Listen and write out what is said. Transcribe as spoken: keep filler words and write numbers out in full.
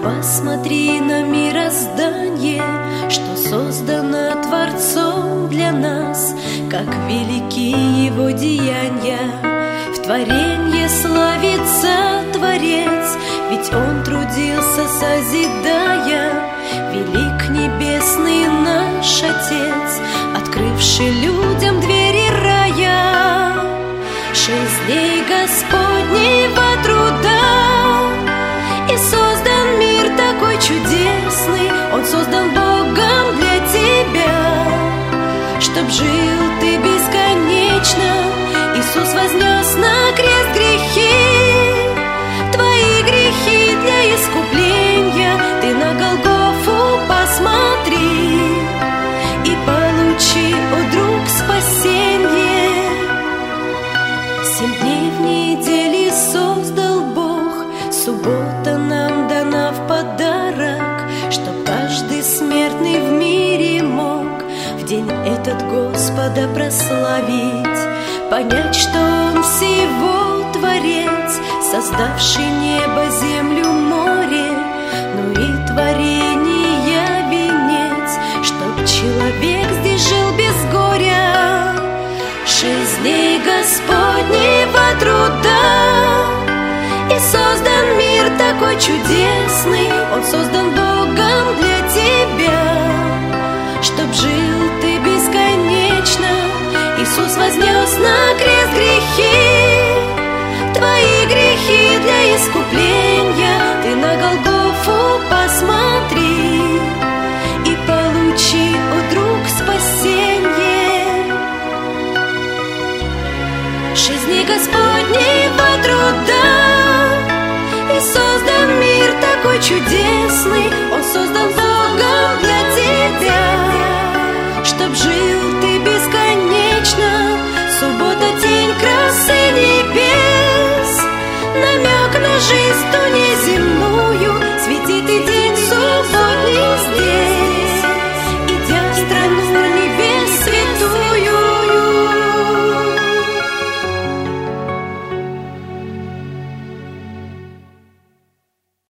Посмотри на мироздание, что создано Творцом для нас, как велики Его деяния. В творенье славится Творец, ведь Он трудился, созидая. Велик небесный наш Отец, открывший людям двери рая. Шесть дней Господнего труда, и создан мир такой чудесный. Он создан Богом для тебя, чтоб жил ты бесконечно. Иисус вознес на крест грехи, твои грехи для искупления. Ты на Голгофу посмотри и получи, о друг, спасенье. Семь дней в неделе создал Бог, суббота нам дана в подарок, чтоб каждый смертный в мире мог в день этот Господа прославить, понять, что Он всего Творец, создавший небо, землю, море, ну и творения венец, чтоб человек здесь жил без горя. Шесть дней Господнего труда, и создан мир такой чудесный. Он создан Богом для тебя, чтоб жил ты бесконечно. Иисус вознес на крест грехи, твои грехи для искупления. Ты на Голгофу посмотри и получи, о друг, спасенье. Шесть дней Господнего труда, и создан мир такой чудесный.